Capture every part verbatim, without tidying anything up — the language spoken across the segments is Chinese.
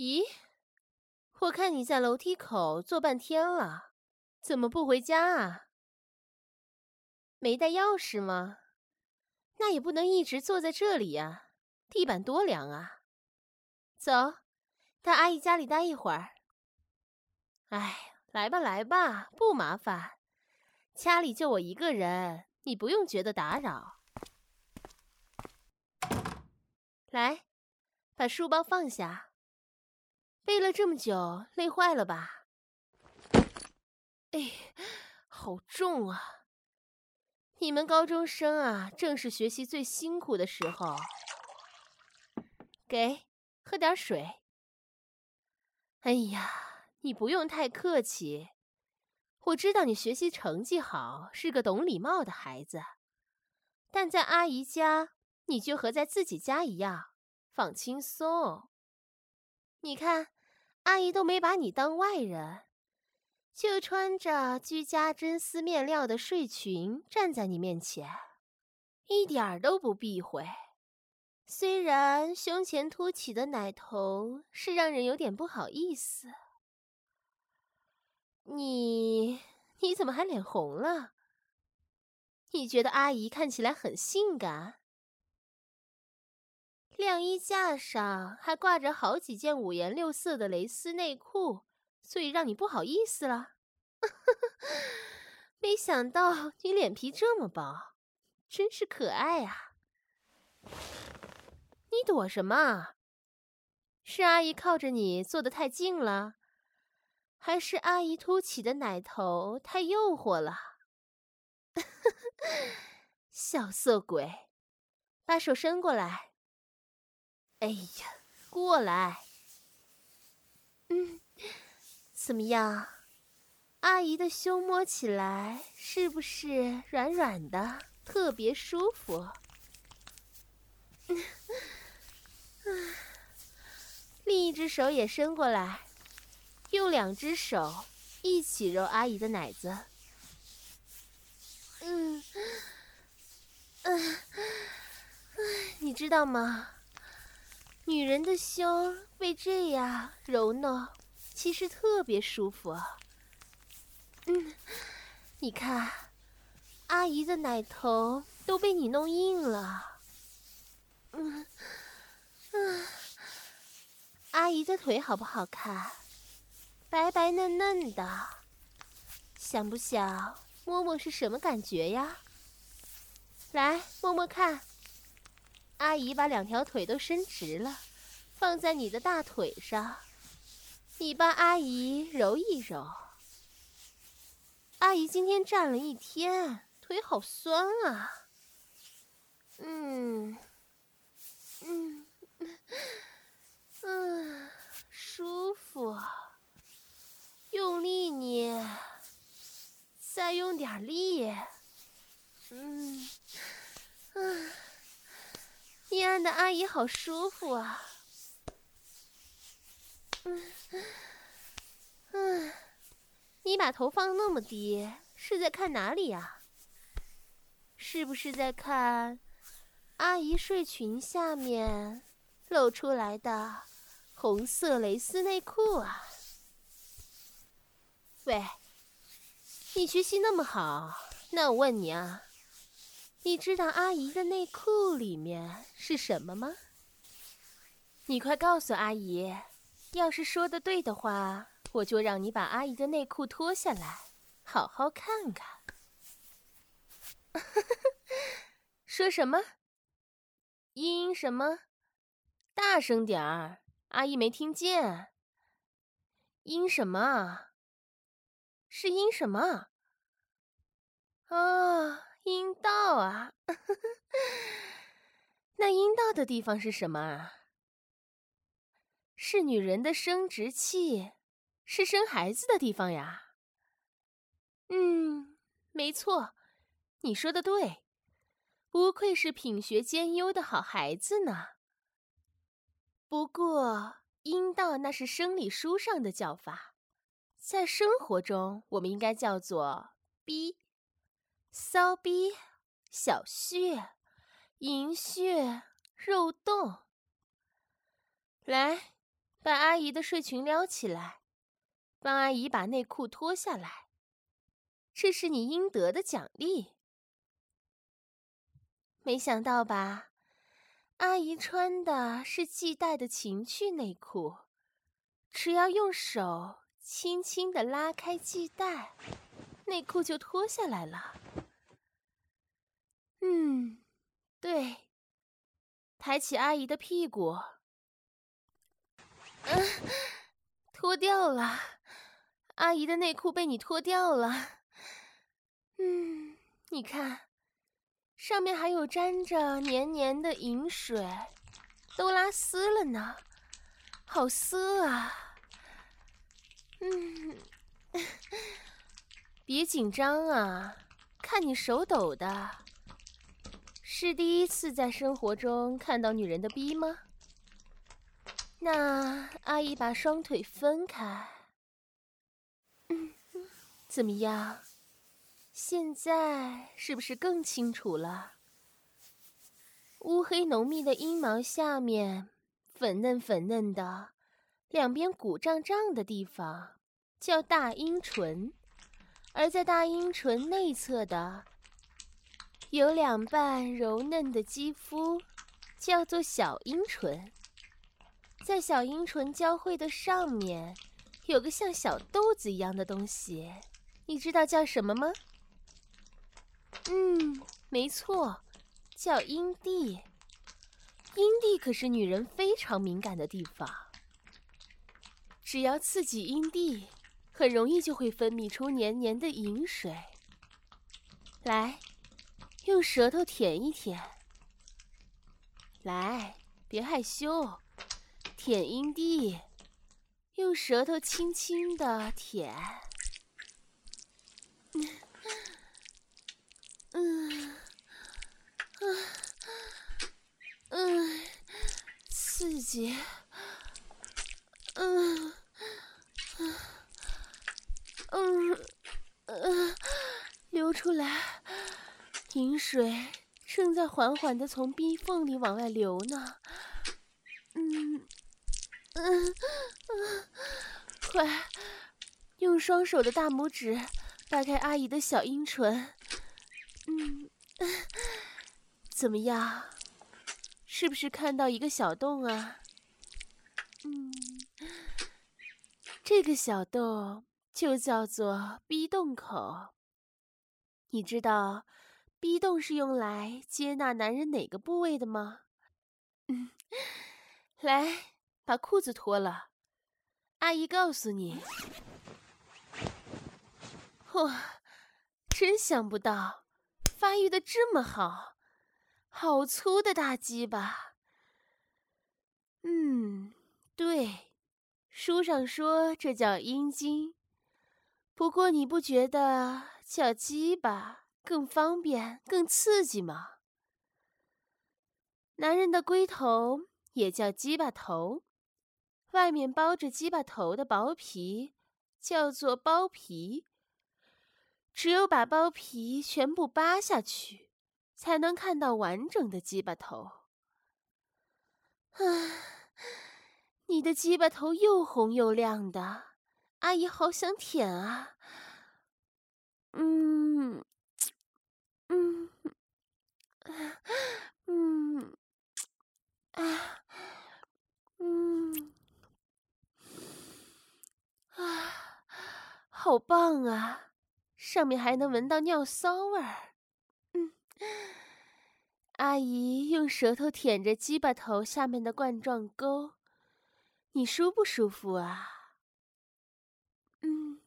咦，我看你在楼梯口坐半天了，怎么不回家啊？没带钥匙吗？那也不能一直坐在这里呀，地板多凉啊。走，到阿姨家里待一会儿。哎，来吧来吧，不麻烦，家里就我一个人，你不用觉得打扰。来，把书包放下。背了这么久，累坏了吧？哎，好重啊！你们高中生啊，正是学习最辛苦的时候。给，喝点水。哎呀，你不用太客气。我知道你学习成绩好，是个懂礼貌的孩子，但在阿姨家，你就和在自己家一样，放轻松。你看，阿姨都没把你当外人，就穿着居家真丝面料的睡裙站在你面前，一点儿都不避讳。虽然胸前凸起的奶头是让人有点不好意思。你你怎么还脸红了？你觉得阿姨看起来很性感？晾衣架上还挂着好几件五颜六色的蕾丝内裤，所以让你不好意思了？没想到你脸皮这么薄，真是可爱啊！你躲什么？是阿姨靠着你坐得太近了，还是阿姨凸起的奶头太诱惑了？小色鬼，把手伸过来。哎呀，过来。嗯，怎么样？阿姨的胸摸起来是不是软软的，特别舒服？另一只手也伸过来，用两只手一起揉阿姨的奶子。嗯，嗯，你知道吗？女人的胸被这样揉弄，其实特别舒服。嗯，你看，阿姨的奶头都被你弄硬了。嗯，嗯，阿姨的腿好不好看？白白嫩嫩的，想不想摸摸是什么感觉呀？来，摸摸看。阿姨把两条腿都伸直了，放在你的大腿上，你帮阿姨揉一揉。阿姨今天站了一天，腿好酸啊。嗯，嗯，嗯，舒服。用力捏，再用点力。嗯，嗯，你按的阿姨好舒服啊。嗯，嗯，你把头放那么低，是在看哪里呀？是不是在看阿姨睡裙下面露出来的红色蕾丝内裤啊？喂，你学习那么好，那我问你啊，你知道阿姨的内裤里面是什么吗？你快告诉阿姨，要是说的对的话，我就让你把阿姨的内裤脱下来，好好看看。说什么？音什么？大声点儿，阿姨没听见。阴什么？是阴什么？啊，阴道啊！那阴道的地方是什么啊？是女人的生殖器，是生孩子的地方呀。嗯，没错，你说的对，不愧是品学兼优的好孩子呢。不过，阴道那是生理书上的叫法，在生活中我们应该叫做逼、骚逼、小穴、银穴、肉洞。来， 把阿姨的睡裙撩起来，帮阿姨把内裤脱下来，这是你应得的奖励。没想到吧？阿姨穿的是系带的情趣内裤，只要用手轻轻地拉开系带，内裤就脱下来了。嗯，对，抬起阿姨的屁股，嗯，脱掉了，阿姨的内裤被你脱掉了。嗯，你看。上面还有沾着黏黏的饮水，都拉丝了呢，好涩啊！嗯，别紧张啊，看你手抖的。是第一次在生活中看到女人的逼吗？那阿姨把双腿分开。嗯，怎么样？现在是不是更清楚了？乌黑浓密的阴毛下面，粉嫩粉嫩的，两边鼓胀胀的地方叫大阴唇，而在大阴唇内侧的有两瓣柔嫩的肌肤，叫做小阴唇。在小阴唇交汇的上面，有个像小豆子一样的东西，你知道叫什么吗？嗯，没错，叫阴蒂。阴蒂可是女人非常敏感的地方，只要刺激阴蒂，很容易就会分泌出黏黏的饮水。来，用舌头舔一舔。来，别害羞，舔阴蒂，用舌头轻轻地舔。嗯，嗯，嗯，刺激。嗯，嗯，嗯，嗯，流出来，饮水正在缓缓地从逼缝里往外流呢。嗯，嗯，嗯，快，用双手的大拇指掰开阿姨的小阴唇。嗯，怎么样？是不是看到一个小洞啊？嗯，这个小洞就叫做逼洞口。你知道逼洞是用来接纳男人哪个部位的吗？嗯，来，把裤子脱了。阿姨告诉你。哇，真想不到，发育的这么好，好粗的大鸡巴。嗯，对，书上说这叫阴茎，不过你不觉得叫鸡巴更方便、更刺激吗？男人的龟头也叫鸡巴头，外面包着鸡巴头的薄皮叫做包皮。只有把包皮全部扒下去，才能看到完整的鸡巴头。啊，你的鸡巴头又红又亮的，阿姨好想舔啊！嗯，嗯，嗯，啊，嗯，啊，好棒啊！上面还能闻到尿骚味儿。嗯，阿姨用舌头舔着鸡巴头下面的冠状沟，你舒不舒服啊？嗯，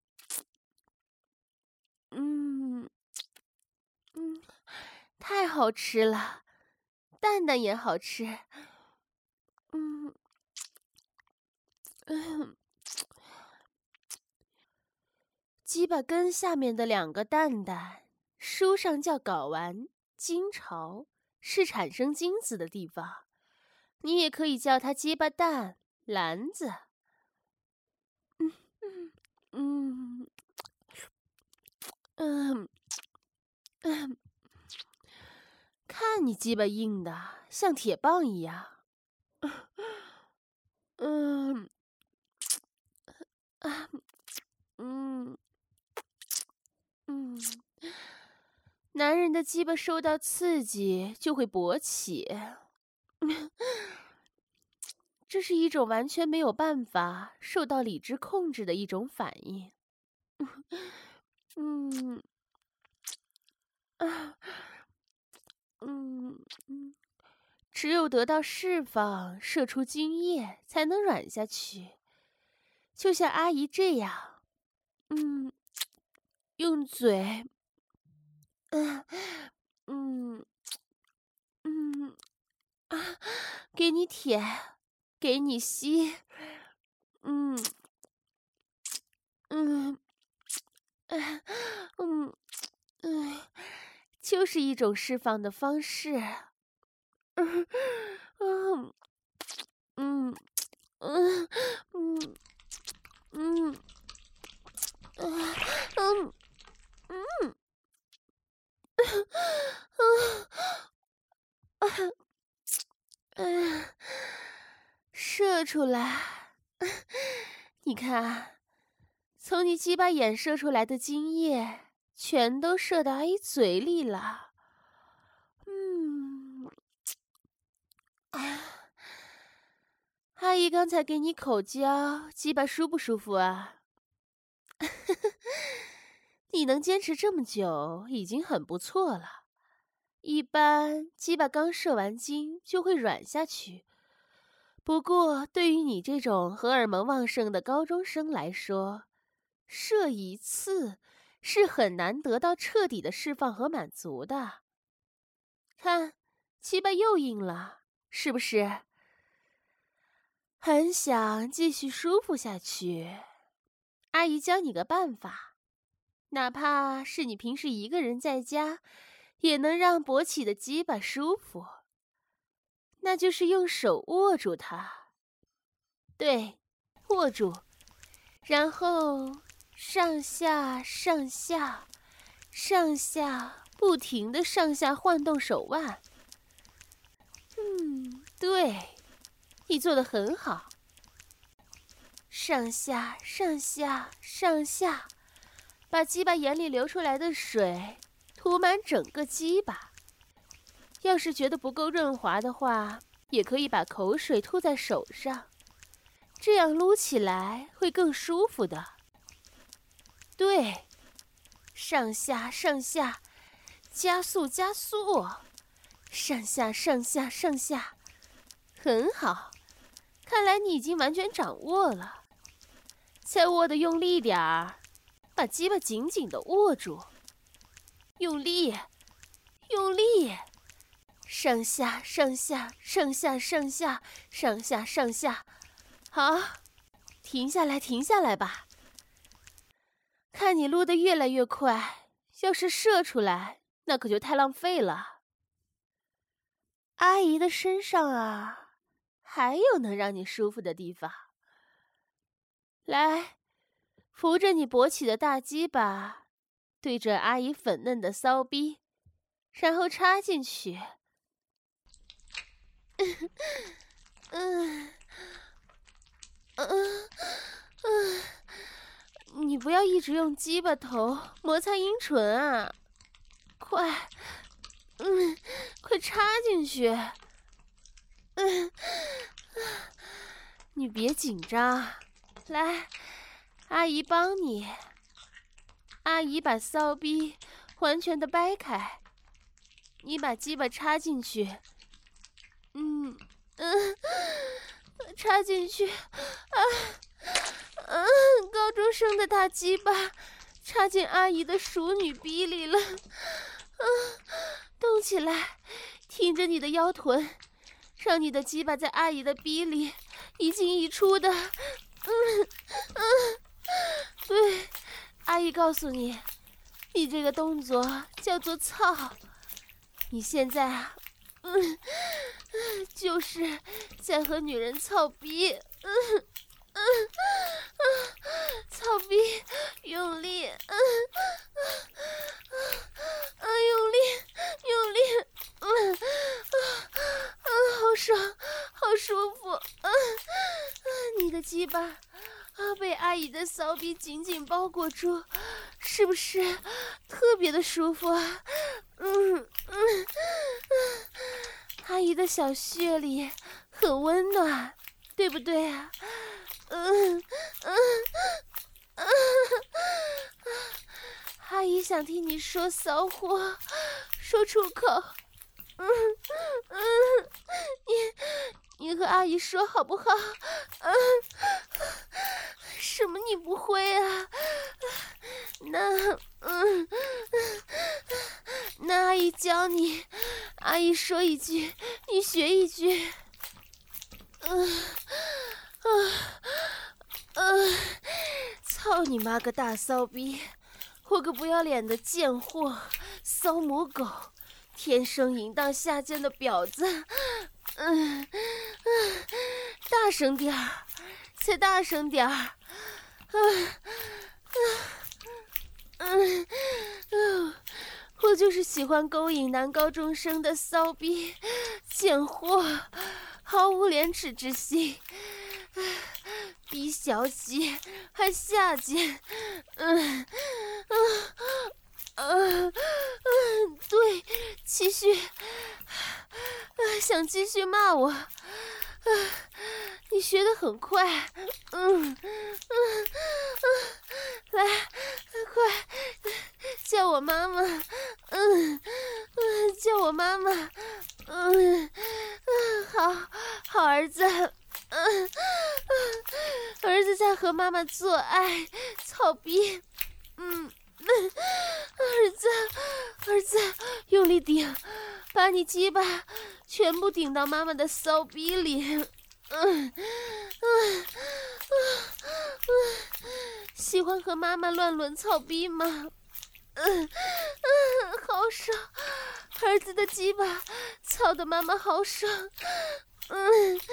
嗯，嗯，太好吃了，蛋蛋也好吃。嗯，嗯，鸡巴根下面的两个蛋蛋，书上叫睾丸、精巢，是产生精子的地方。你也可以叫它鸡巴蛋、篮子。嗯嗯嗯嗯，看你鸡巴硬的，像铁棒一样。嗯， 男人的鸡巴受到刺激就会勃起，这是一种完全没有办法受到理智控制的一种反应。嗯，啊，嗯嗯，只有得到释放，射出精液，才能软下去。就像阿姨这样，嗯，用嘴，嗯嗯嗯啊，给你舔，给你吸，嗯嗯嗯嗯嗯，就是一种释放的方式。嗯嗯嗯嗯嗯嗯嗯嗯嗯，射出来，你看，从你鸡巴眼射出来的精液，全都射到阿姨嘴里了。嗯，阿姨刚才给你口交，鸡巴舒不舒服啊？你能坚持这么久，已经很不错了。一般鸡巴刚射完精就会软下去，不过对于你这种荷尔蒙旺盛的高中生来说，射一次是很难得到彻底的释放和满足的。看，鸡巴又硬了，是不是？很想继续舒服下去。阿姨教你个办法，哪怕是你平时一个人在家，也能让勃起的鸡巴舒服。那就是用手握住它，对，握住，然后上下上下上下不停地上下晃动手腕。嗯，对，你做得很好。上下上下上下，把鸡巴眼里流出来的水涂满整个鸡巴。要是觉得不够润滑的话，也可以把口水吐在手上，这样撸起来会更舒服的。对，上下上下，加速加速，上下上下上下，很好，看来你已经完全掌握了。再握得用力点儿，把鸡巴紧紧地握住，用力，用力。上下上下上下上下上下上下，好，停下来停下来吧。看你撸得越来越快，要是射出来，那可就太浪费了。阿姨的身上啊，还有能让你舒服的地方。来，扶着你勃起的大鸡巴，对着阿姨粉嫩的骚逼，然后插进去。嗯嗯嗯，你不要一直用鸡巴头摩擦阴唇啊！快，嗯，快插进去。嗯，你别紧张，来，阿姨帮你。阿姨把骚逼完全的掰开，你把鸡巴插进去。嗯嗯，插进去啊！嗯，高中生的大鸡巴插进阿姨的熟女逼里了。嗯，动起来，挺着你的腰臀，让你的鸡巴在阿姨的逼里一进一出的。嗯嗯，对，阿姨告诉你，你这个动作叫做操。你现在啊，嗯，就是在和女人操逼。嗯嗯嗯，操逼，用力，嗯嗯嗯，用力，用力，嗯嗯，好爽，好舒服，嗯嗯，你的鸡巴啊被阿姨的骚逼紧紧包裹住，是不是特别的舒服啊？ 姨的小穴里很温暖，对不对啊？嗯嗯嗯，阿姨想听你说骚货，说出口。嗯嗯，你你和阿姨说好不好？嗯，什么你不会啊？那嗯，那阿姨教你，阿姨说一句，你学一句。嗯嗯嗯，操你妈个大骚逼！我个不要脸的贱货，骚母狗，天生淫荡下贱的婊子。嗯嗯，大声点儿，再大声点儿。嗯嗯嗯，我就是喜欢勾引男高中生的骚逼贱货，毫无廉耻之心。逼小姐还下贱。嗯嗯嗯嗯，对，继续。想继续骂我？你学得很快。嗯嗯嗯，来，快叫我妈妈。嗯嗯，叫我妈妈。嗯嗯，好好儿子。嗯嗯，儿子在和妈妈做爱，操逼。嗯嗯，儿子儿子，用力顶，把你鸡巴全部顶到妈妈的骚逼里。嗯嗯嗯嗯，喜欢和妈妈乱伦操逼吗？嗯嗯，好爽，儿子的鸡巴操得妈妈好爽。嗯嗯，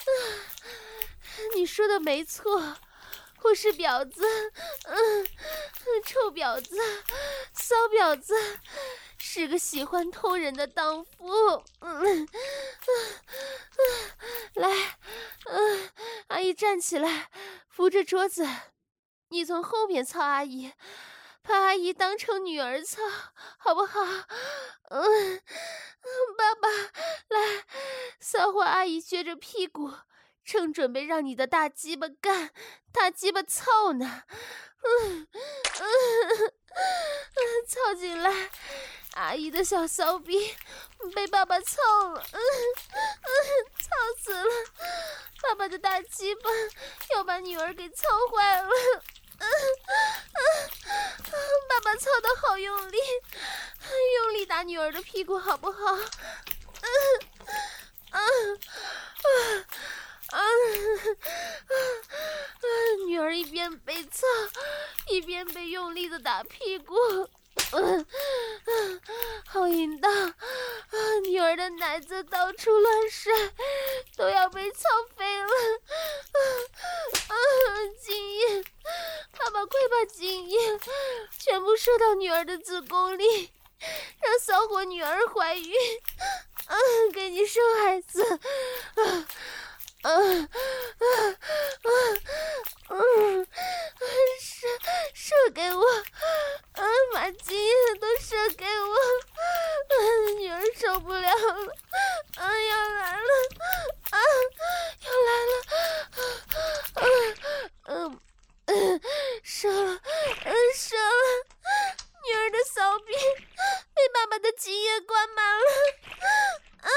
你说的没错，我是婊子。嗯，臭婊子，骚婊子，是个喜欢偷人的荡妇。嗯嗯嗯，来，嗯，阿姨站起来，扶着桌子，你从后面操阿姨，把阿姨当成女儿操，好不好？嗯嗯，爸爸，来，骚货阿姨撅着屁股，正准备让你的大鸡巴干，大鸡巴操呢。嗯嗯嗯，操进来，阿姨的小骚逼被爸爸操了。嗯嗯，操死了，爸爸的大鸡巴要把女儿给操坏了。嗯嗯嗯，爸爸操得好用力，用力打女儿的屁股好不好？嗯嗯嗯嗯嗯，女儿一边被操，一边被用力的打屁股。嗯嗯，好淫荡啊！女儿的奶子到处乱甩，都要被操飞了。啊啊！精液，爸爸快把精液全部射到女儿的子宫里，让骚货女儿怀孕。啊，给你生孩子。啊啊啊啊嗯，射射给我，啊，把精液都射给我。啊，女儿受不了了。啊，要来了。啊，要来了。啊嗯嗯，射了，嗯射了。女儿的骚逼被爸爸的精液灌满了。啊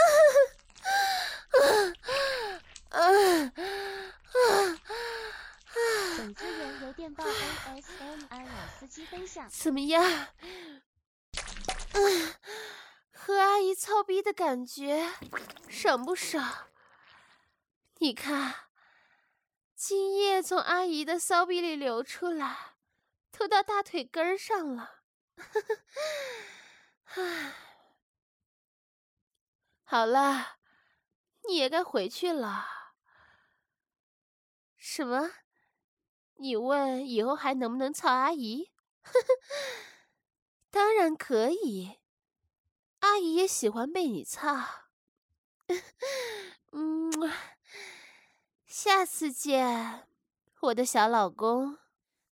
啊啊啊！ 本资源由电报 A S M R 老司机分享。 怎么样？嗯，和阿姨操逼的感觉爽不爽？你看，精液从阿姨的骚逼里流出来，都到大腿根上了。唉，好了，你也该回去了。什么？你问以后还能不能操阿姨？当然可以，阿姨也喜欢被你操。嗯，下次见，我的小老公。